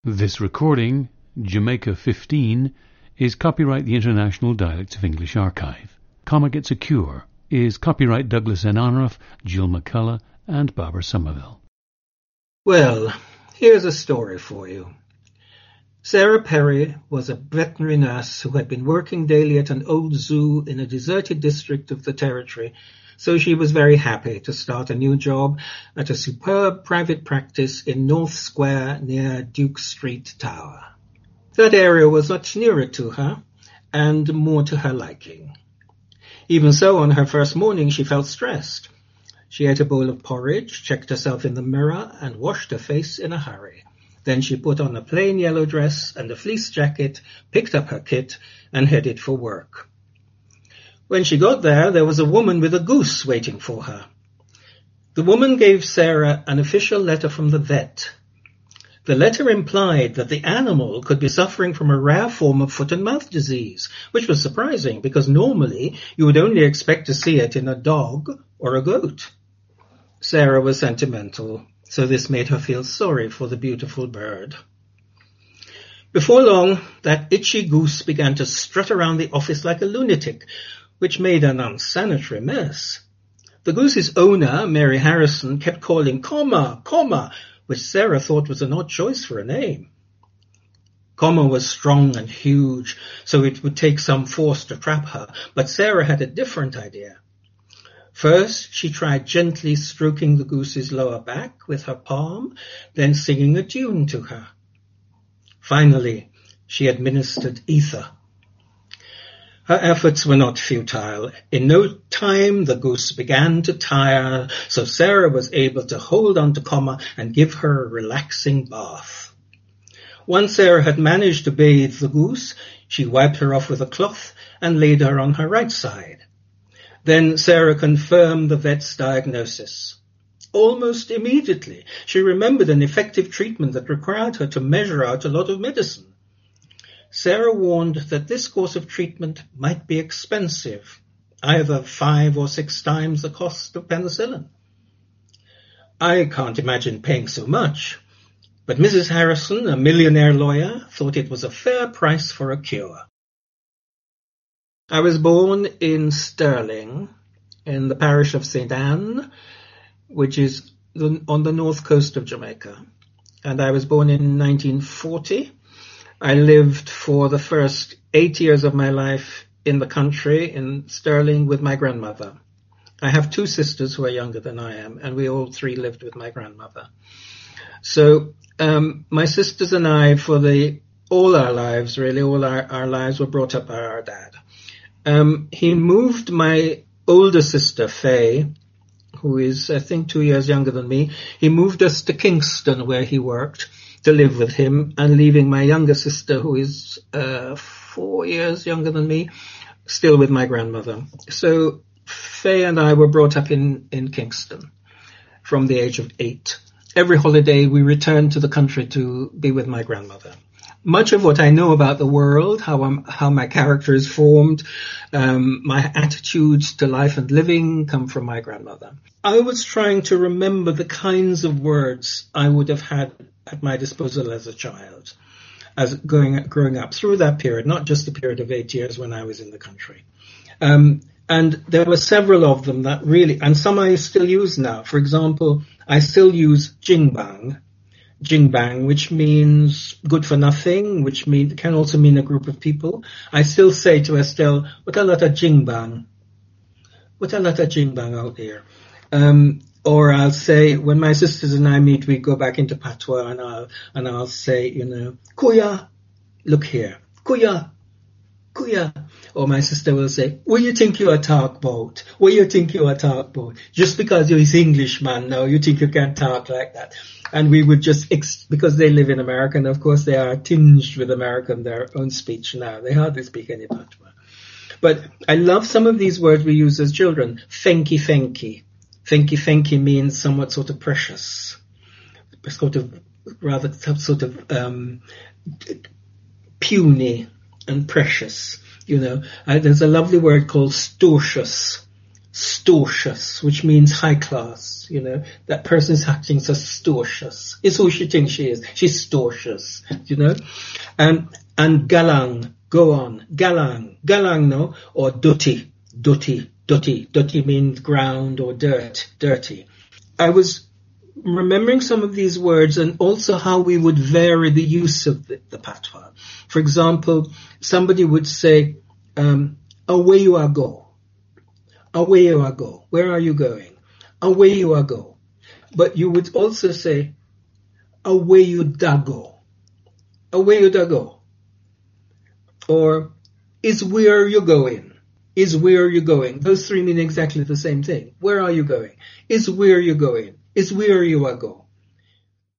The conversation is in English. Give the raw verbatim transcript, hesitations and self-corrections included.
This recording, Jamaica fifteen, is copyright the International Dialects of English Archive. Comma Gets a Cure is copyright Douglas N. Onruff, Jill McCullough, and Barbara Somerville. Well, here's a story for you. Sarah Perry was a veterinary nurse who had been working daily at an old zoo in a deserted district of the territory, so she was very happy to start a new job at a superb private practice in North Square near Duke Street Tower. That area was much nearer to her and more to her liking. Even so, on her first morning she felt stressed. She ate a bowl of porridge, checked herself in the mirror, and washed her face in a hurry. Then she put on a plain yellow dress and a fleece jacket, picked up her kit, and headed for work. When she got there, there was a woman with a goose waiting for her. The woman gave Sarah an official letter from the vet. The letter implied that the animal could be suffering from a rare form of foot and mouth disease, which was surprising because normally you would only expect to see it in a dog or a goat. Sarah was sentimental, so this made her feel sorry for the beautiful bird. Before long, that itchy goose began to strut around the office like a lunatic, which made an unsanitary mess. The goose's owner, Mary Harrison, kept calling Comma, Comma, which Sarah thought was an odd choice for a name. Comma was strong and huge, so it would take some force to trap her, but Sarah had a different idea. First, she tried gently stroking the goose's lower back with her palm, then singing a tune to her. Finally, she administered ether. Her efforts were not futile. In no time, the goose began to tire, so Sarah was able to hold on to Comma and give her a relaxing bath. Once Sarah had managed to bathe the goose, she wiped her off with a cloth and laid her on her right side. Then Sarah confirmed the vet's diagnosis. Almost immediately, she remembered an effective treatment that required her to measure out a lot of medicine. Sarah warned that this course of treatment might be expensive, either five or six times the cost of penicillin. I can't imagine paying so much, but Missus Harrison, a millionaire lawyer, thought it was a fair price for a cure. I was born in Stirling, in the parish of Saint Anne, which is on the north coast of Jamaica, and I was born in nineteen forty. I lived for the first eight years of my life in the country, in Stirling, with my grandmother. I have two sisters who are younger than I am, and we all three lived with my grandmother. So um, my sisters and I, for the all our lives, really, all our, our lives were brought up by our dad. Um, he moved my older sister, Faye, who is, I think, two years younger than me. He moved us to Kingston, where he worked, to live with him, and leaving my younger sister, who is uh, four years younger than me, still with my grandmother. So Faye and I were brought up in, in Kingston from the age of eight. Every holiday we returned to the country to be with my grandmother. Much of what I know about the world, how I'm, how my character is formed, um, my attitudes to life and living come from my grandmother. I was trying to remember the kinds of words I would have had at my disposal as a child, as going, growing up through that period, not just the period of eight years when I was in the country. Um, and there were several of them that really, and some I still use now. For example, I still use jingbang, jingbang, which means good for nothing, which mean, can also mean a group of people. I still say to Estelle, what a lot of jingbang. What a lot of jingbang out there. Um, Or I'll say, when my sisters and I meet, we go back into patois, and I'll, and I'll say, you know, Kuya, look here. Kuya, Kuya. Or my sister will say, what you think you are talk about? What you think you are talk about? Just because you're his English man now, you think you can't talk like that. And we would just, ex- because they live in America, and of course they are tinged with American, their own speech now. They hardly speak any patois. But I love some of these words we use as children. Fenky, fenky. Fenky fenky means somewhat sort of precious, sort of rather sort of um, puny and precious. You know, uh, there's a lovely word called stortious, stocious, which means high class. You know, that person is acting so stocious. It's who she thinks she is. She's stocious, you know. And, and galang, go on. Galang, galang, no? Or dirty, dirty, dirty. Dirty means ground or dirt, dirty. I was remembering some of these words and also how we would vary the use of the, the patois. For example, somebody would say, um, away you are go. Away you are go. Where are you going? Away you are go. But you would also say, away you da go. Away you da go. Or, is where you going? Is where you going? Those three mean exactly the same thing. Where are you going? Is where you going? Is where you are go.